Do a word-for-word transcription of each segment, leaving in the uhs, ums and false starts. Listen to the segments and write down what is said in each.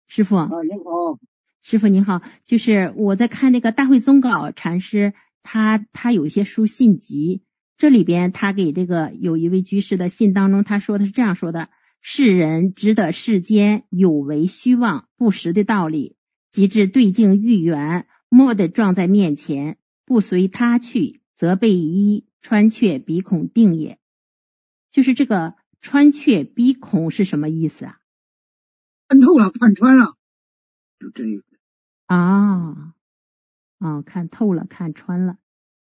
师父。 啊，你好。 师父您好，就是我在看那个大会宗稿禅师，他他有一些书信集，这里边他给这个有一位居士的信当中，他说的是这样说的：世人知得世间有为虚妄不实的道理，及至对境遇缘，蓦地撞在面前，不随他去，则被依穿却鼻孔定也。就是这个穿却鼻孔是什么意思啊？ 看透了，看穿了，就这个。 啊，哦，看透了，看穿了。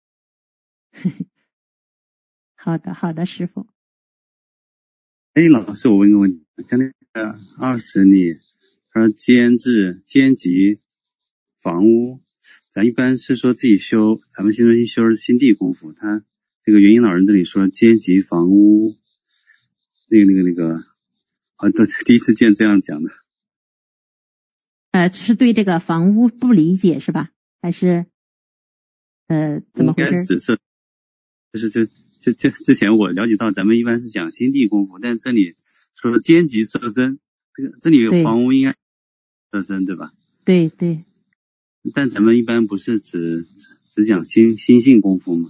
好的，好的，师父。 哎，老师，我问个问题，像那个二十里，他说兼制、兼及房屋，咱一般是说自己修，咱们新中心修的是心地功夫，他这个元音老人这里说兼及房屋，那个那个那个，啊，都第一次见这样讲的。 呃，是对这个房屋不理解是吧？还是呃怎么回事？ 应该是是，就是就就就之前我了解到，咱们一般是讲心地功夫，但这里说兼及色身，这个这里房屋应该色身对吧？ 对对。 但咱们一般不是只只讲心心性功夫吗？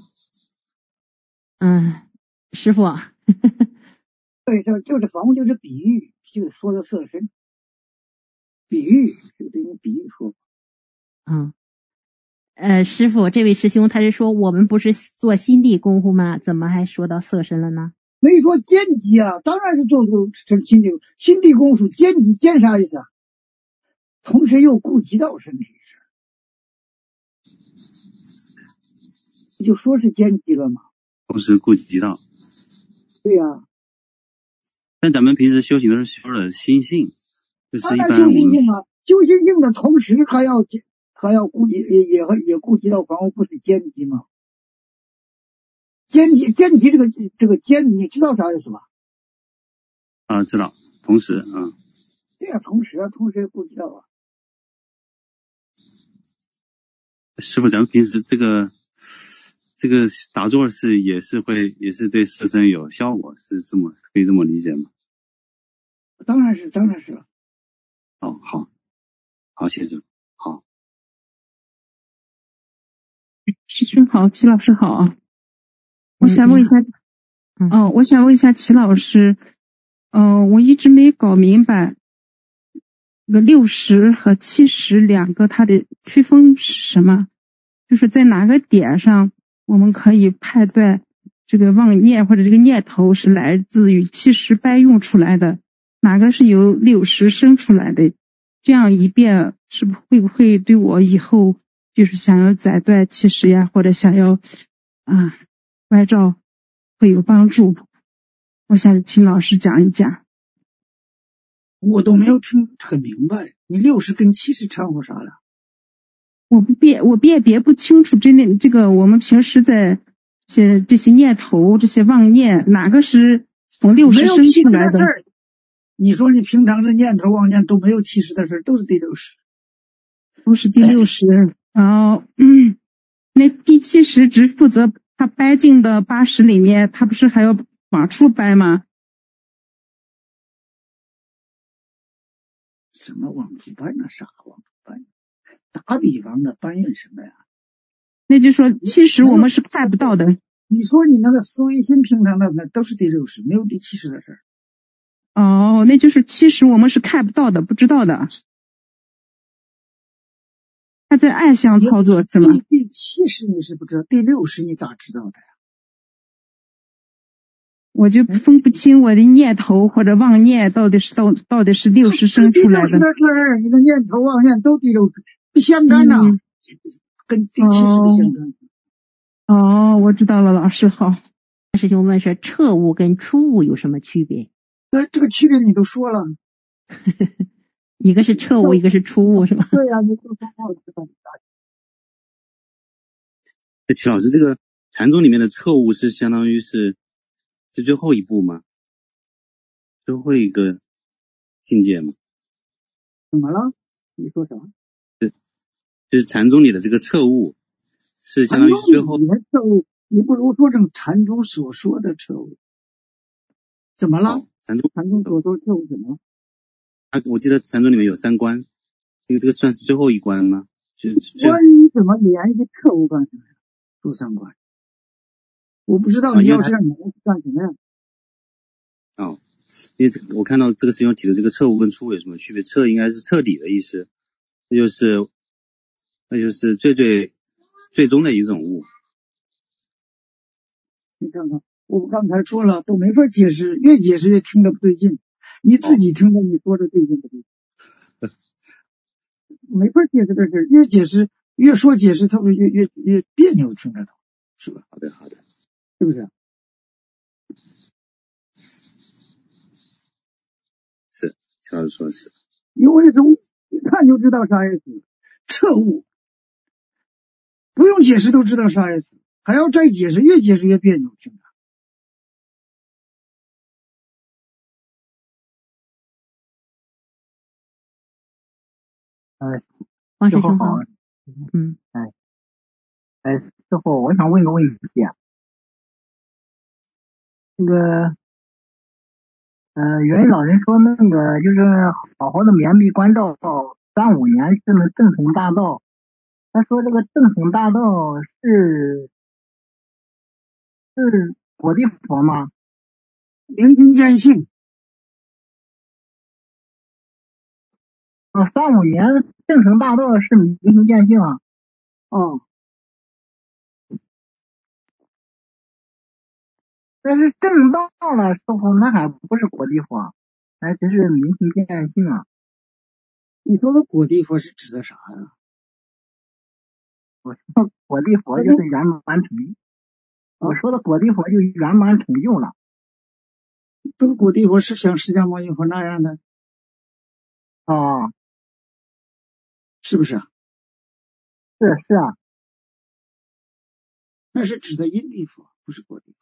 嗯，师父。 对，这就是房屋，就是比喻，就是说的色身。比喻就这种比喻说法。 嗯，呃，师父，这位师兄他是说我们不是做心地功夫吗？怎么还说到色身了呢？ 没说兼及啊，当然是做做心地心地功夫，兼及兼啥意思啊？同时又顾及到身体事，不就说是兼及了吗？ 同时顾及到。 对呀、啊。 但咱们平时修行都是修的心性。就是一般修心性啊，修心性的同时还要还要顾也也也也顾及到房屋，不是兼及吗？兼及兼及这个这个兼，你知道啥意思吧？ 啊，知道，同时啊。 对呀、啊，同时啊，同时顾及到啊。 师父，咱们平时这个这个打坐是也是会也是对色身有效果，是这么可以这么理解吗？ 当然是，当然是了。 哦，好，好，谢谢。好， 师兄好，齐老师好啊。我想问一下，嗯、哦，我想问一下齐老师，嗯、呃，我一直没搞明白，那个六十和七十两个它的区分是什么？就是在哪个点上我们可以判断这个妄念或者这个念头是来自于七十掰用出来的？哪个是由六十生出来的？这样一遍是不会不会对我以后就是想要斩断七十呀，或者想要啊歪照会有帮助？我想请老师讲一讲。 我都没有听很明白，你六十跟七十掺和啥了？ 我不辨我辨别不清楚，这那这个我们平时在些这些念头这些妄念哪个是从六十生出来的？ 你说你平常的念头妄念都没有七十的事，都是第六十， 都是第六十。哦，嗯，那第七十只负责他掰进的八十里面，他不是还要往出掰吗？ 什么往出搬呢？啥往出搬？打比方的搬运什么呀？ 那就说七十我们是看不到的。 你说你那个思维心平常的那都是第六十，没有第七十的事。 哦，那就是七十我们是看不到的，不知道的。他在暗箱操作是吗？ 第七十你是不知道，第六十你咋知道的呀？ 我就分不清我的念头或者妄念到底是到到底是六十生出来的。 第六十的事，你的念头妄念都第六十，不相干呐、嗯，跟第七十不相干。 哦，我知道了，老师好。 师兄问是彻悟跟初悟有什么区别？ 呃，这个区别你都说了， 一个是彻悟，一个是初悟，是吧？ 对呀、啊，你都说过了。 这齐老师，这个禅宗里面的彻悟是相当于是是最后一步吗？最后一个境界吗？ 怎么了？你说啥？ 是就是禅宗里的这个彻悟是相当于最后。 你的彻悟，你不如说成禅宗所说的彻悟。怎么了？ 禅宗禅宗所说彻悟怎么了？ 我记得禅宗里面有三关，这个这个算是最后一关吗？ 关于怎么联系特务干什么呀？做三关，我不知道你要是让你干什么呀？ 哦，因为这个我看到这个师兄提的这个彻悟跟初悟有什么区别？彻应该是彻底的意思，那就是那就是最最最终的一种悟。 你看看，我刚才说了都没法解释，越解释越听着不对劲。你自己听着你说的对劲不对？没法解释这事，越解释越说解释，他不是越越越别扭，听着头是吧？ 好的，好的， 是不是？ 是，齐老师说的是。 因为是一看就知道啥意思，彻悟，不用解释都知道啥意思，还要再解释，越解释越别扭，听着。 呃， 王师兄好， 嗯， 哎，哎，师傅，我想问个问题啊，那个，呃，元老人说那个就是好好的绵密关照三五年是能正成大道，他说这个正成大道是是果地佛吗？ 明心见性。 哦，三五年正成大道是明心见性啊。 哦。 但是正道了，师傅那还不是果地佛，还只是明心见性啊。 你说的果地佛是指的啥呀？ 我说果地佛就是圆满成就，我说的果地佛就圆满成就了。 这个果地佛是像释迦牟尼佛那样的？ 哦， 是不是啊？ 是是啊。 那是指的因地佛，不是果地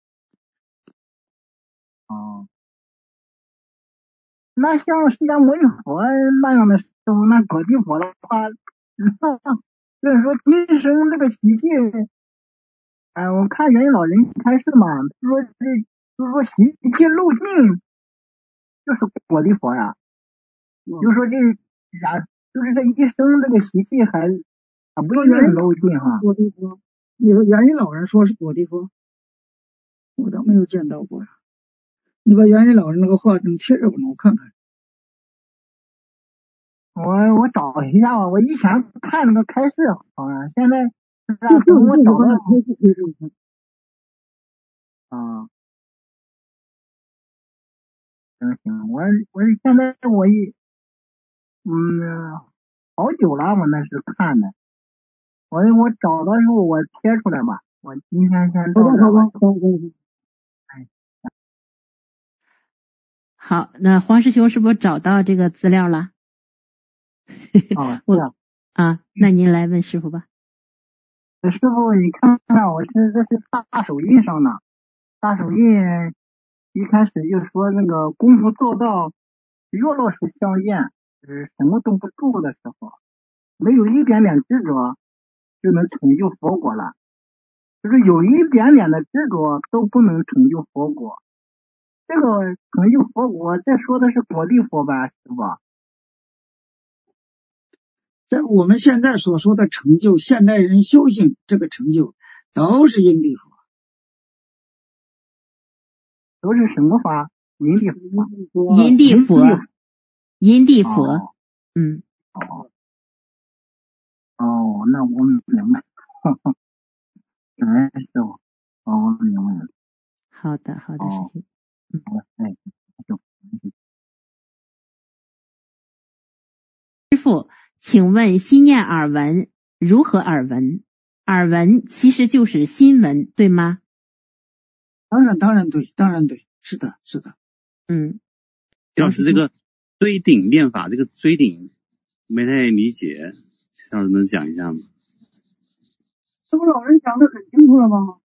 佛。哦，那像释迦牟尼佛那样的时候，那果地佛的话，就是说今生这个习气，哎、呃，我看元老人开示嘛，他说这就是说习气漏尽，就是果地佛呀。嗯、就是说这呀，就是这一生这个习气还还不一定漏尽哈。 果地佛，你说元老人说是果地佛，我倒没有见到过呀。你把元老人那个话能贴着我呢，我看看。 我我找一下吧，我以前看那个开示好像，现在让等我找到。啊，行行，我我现在我一嗯好久了，我那是看的，我我找到时候我贴出来吧，我今天先到这吧。哎， 好，那黄师兄是不是找到这个资料了？ 哦， 我啊，那您来问师傅吧。 师傅，你看看，我是这是大手印上的，大手印一开始就说那个功夫做到若落是相厌，就是什么都不住的时候，没有一点点执着，就能成就佛果了。就是有一点点的执着都不能成就佛果。这个成就佛果，这说的是果地佛吧，师傅？ 在我们现在所说的成就，现代人修行这个成就，都是因地佛。 都是什么法？因地佛。 因地佛。因地佛。 哦、 嗯。 哦。哦，那我明白。哎，师傅。哦，我明白了。 好的，好的，师兄。 嗯。好的，哎， 师傅，请问心念耳闻如何耳闻？耳闻其实就是心闻，对吗？ 当然，当然对，当然对，是的，是的。 嗯， 要是这个追顶念法，这个追顶没太理解，要是能讲一下吗？ 这不老人讲的很清楚了吗？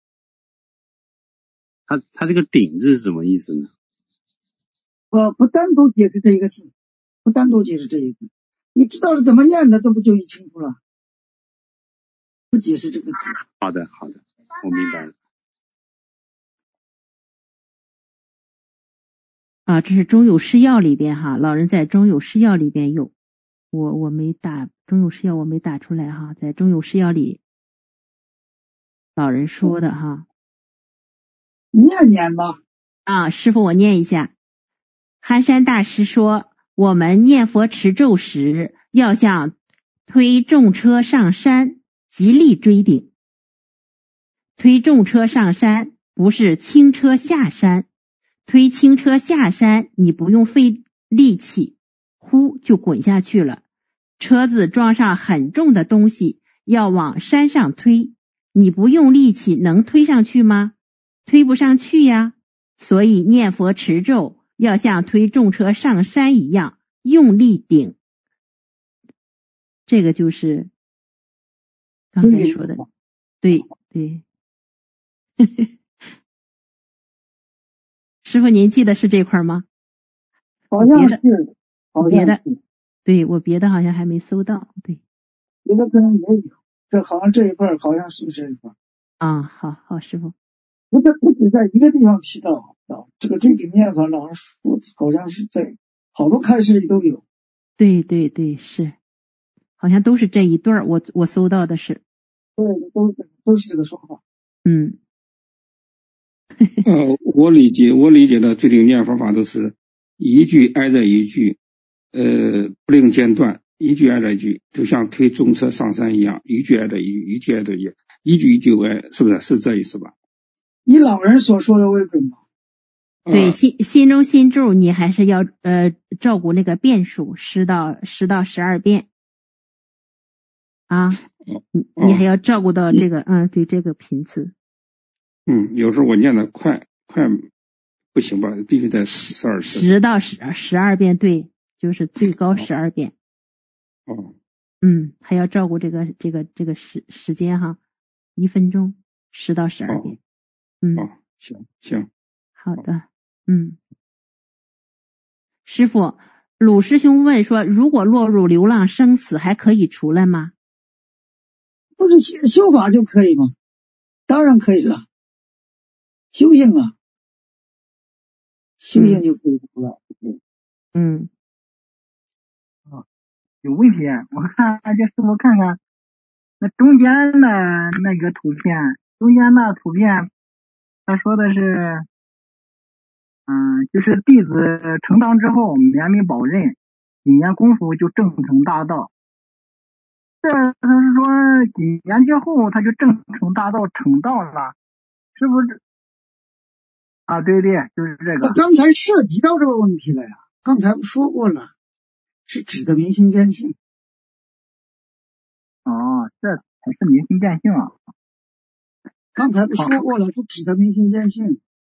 他他这个顶字是什么意思呢？ 呃，不单独解释这一个字，不单独解释这一个字，你知道是怎么念的，这不就一清楚了？不解释这个字。 好的，好的，我明白了。 啊，这是中有释药里边哈，老人在中有释药里边有，我我没打中有释药，我没打出来哈，在中有释药里老人说的哈。 念念吧。 啊，师父我念一下。憨山大师说，我们念佛持咒时，要像推重车上山，极力追顶。推重车上山不是轻车下山，推轻车下山你不用费力气，呼就滚下去了。车子装上很重的东西要往山上推，你不用力气能推上去吗？推不上去呀。所以念佛持咒要像推重车上山一样用力顶。这个就是刚才说的。对对。师父您记得是这块吗？ 好像是， 我别的，对，我别的好像还没搜到。对， 别的可能也有，这好像这一块好像是这一块啊。好好，师父不是不只在一个地方提到，这个这个念法老师说好像是在好多开示里都有。 对对对，是，好像都是这一段我我搜到的是。 对，都是都是这个说法。 嗯。 呃，我理解我理解的这个念佛法都是一句挨着一句，呃，不令间断，一句挨着一句，就像推重车上山一样，一句挨着一句，一句挨着一句，一句一句挨，是不是？是这意思吧？ 以老人所说的为准吗？ 对，心心中心咒你还是要呃照顾那个遍数，十到十到十二遍啊，你你还要照顾到这个嗯对这个频次。 嗯，有时候我念的快快不行吧，必须得十二次。 十到十十二遍，对，就是最高十二遍。 哦。 嗯，还要照顾这个这个这个时时间哈，一分钟十到十二遍。嗯。 哦，行行。 好的，嗯。师父，鲁师兄问说，如果落入流浪生死，还可以出来吗？ 不是修修法就可以吗？当然可以了。修行啊，修行就可以出来。 嗯。 啊，有问题，我看就师傅看看那中间的那个图片，中间那图片，他说的是，嗯，就是弟子成道之后，绵密保任，几年功夫就正成大道。这他是说几年之后他就正成大道成道了，是不是？啊，对对，就是这个。 刚才涉及到这个问题了呀，刚才不说过了，是指的明心见性。 哦，这才是明心见性啊！ 刚才不说过了，是指的明心见性。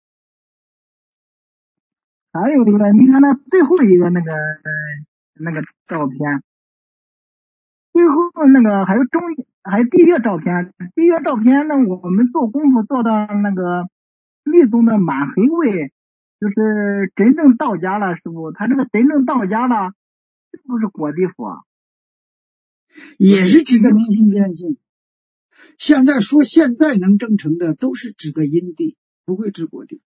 还有一个，你看那最后一个那个那个照片，最后那个还有中还有第一个照片，第一个照片呢，我们做功夫做到那个密宗的满黑位，就是真正到家了，师傅，他这个真正到家了，是不是果地佛？ 也是指的明心见性。现在说现在能证成的都是指的因地，不会指果地。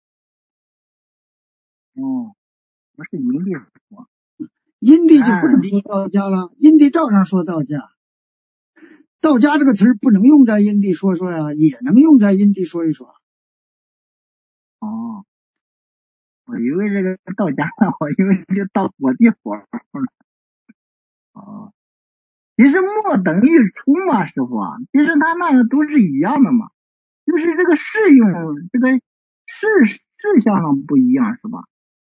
哦，不是因地佛， 因地就不能说到家了，因地照常说到家。到家这个词儿不能用在因地说说呀，也能用在因地说一说。 哦，我以为这个到家了，我以为就到果地佛了。哦，其实莫等于出嘛，师傅，其实他那个都是一样的嘛，就是这个适用这个事事项上不一样，是吧？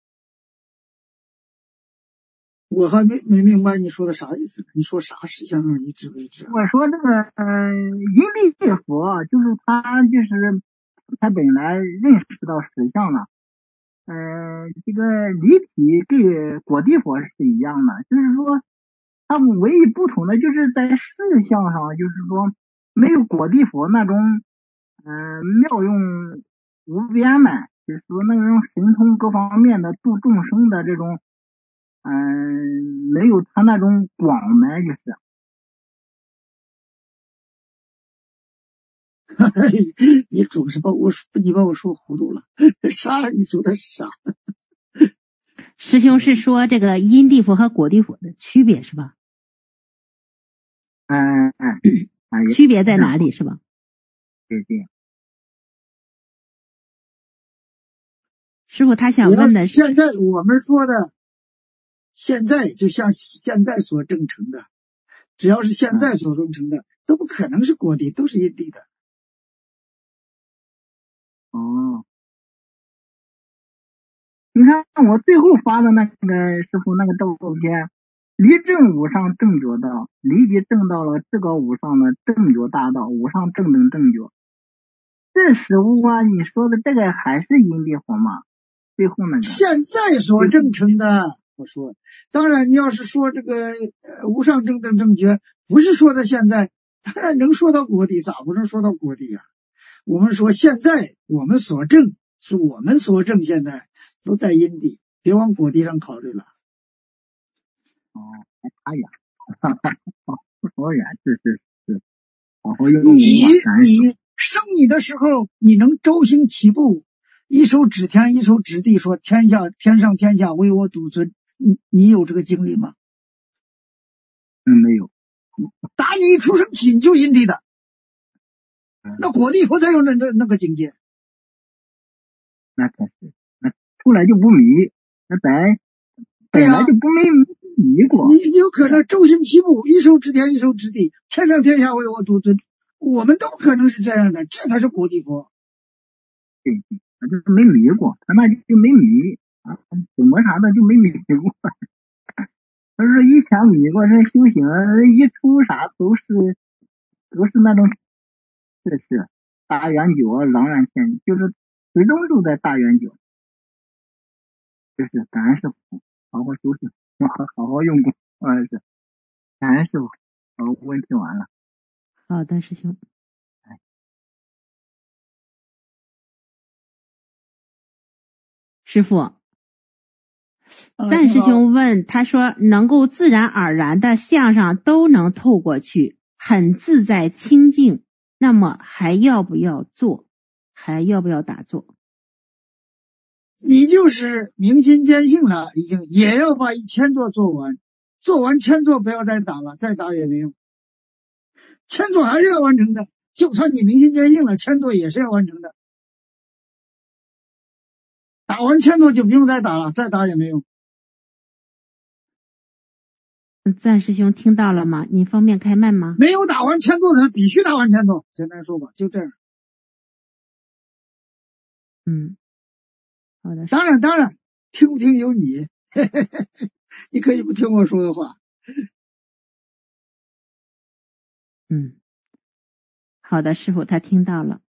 我还没没明白你说的啥意思，你说啥事项上一致为之？ 我说这个呃，因地佛就是他就是他本来认识到实相了，呃，这个离体跟果地佛是一样的，就是说他们唯一不同的就是在事项上，就是说没有果地佛那种嗯、呃、妙用无边嘛，就是说那种神通各方面的度众生的这种嗯、呃、没有他那种广嘛，就是你总是把我你把我说糊涂了，啥？你说的是啥？ 师兄是说这个因地佛和果地佛的区别是吧？ 嗯嗯， 区别在哪里是吧？ 对对。 师傅他想问的是， 现在我们说的现在就像现在所证成的，只要是现在所证成的、嗯、都不可能是果地，都是因地的。 哦，你看我最后发的那个师傅那个照片，离正无上正觉道，离即证到了至高无上的正觉大道，无上正等正觉。这时候啊，你说的这个还是因地佛吗？最后那个现在所证成的，我说，当然你要是说这个呃无上正等正觉，不是说的现在，当然能说到果地，咋不能说到果地啊？我们说现在我们所证是我们所证，现在都在因地，别往果地上考虑了。 哦，还差远，好远，是是是，好好用功。 你你生你的时候，你能周行其步，一手指天，一手指地，说天下天上天下唯我独尊，你你有这个经历吗？ 嗯，没有。 打你一出生起你就因地的，那果地佛才有那那那个境界。 那可是，那出来就不迷，那咱本来就不没迷过。 你有可能周行其步，一手指天，一手指地，天上天下唯我独尊，我们都可能是这样的，这才是果地佛。 对，他就是没迷过，他那就没迷啊，怎么啥的就没迷过。他说以前迷过，这修行一出啥都是都是那种，这是大圆九啊，朗然天，就是始终都在大圆九。就是感恩师傅，好好休息，好好好用功，啊是，感恩师傅，好，问题完了。 好的，师兄。师傅，赞师兄问，他说能够自然而然的向上都能透过去，很自在清净，那么还要不要做？还要不要打坐？ 你就是明心见性了，已经也要把一千座做完，做完千座不要再打了，再打也没用，千座还是要完成的，就算你明心见性了，千座也是要完成的。打完千座就不用再打了，再打也没用。 赞师兄听到了吗？你方便开麦吗？ 没有打完千座的是必须打完千座，简单说吧，就这样。 嗯，好的。 当然当然，听不听由你，嘿嘿嘿，你可以不听我说的话。 嗯，好的，师傅他听到了。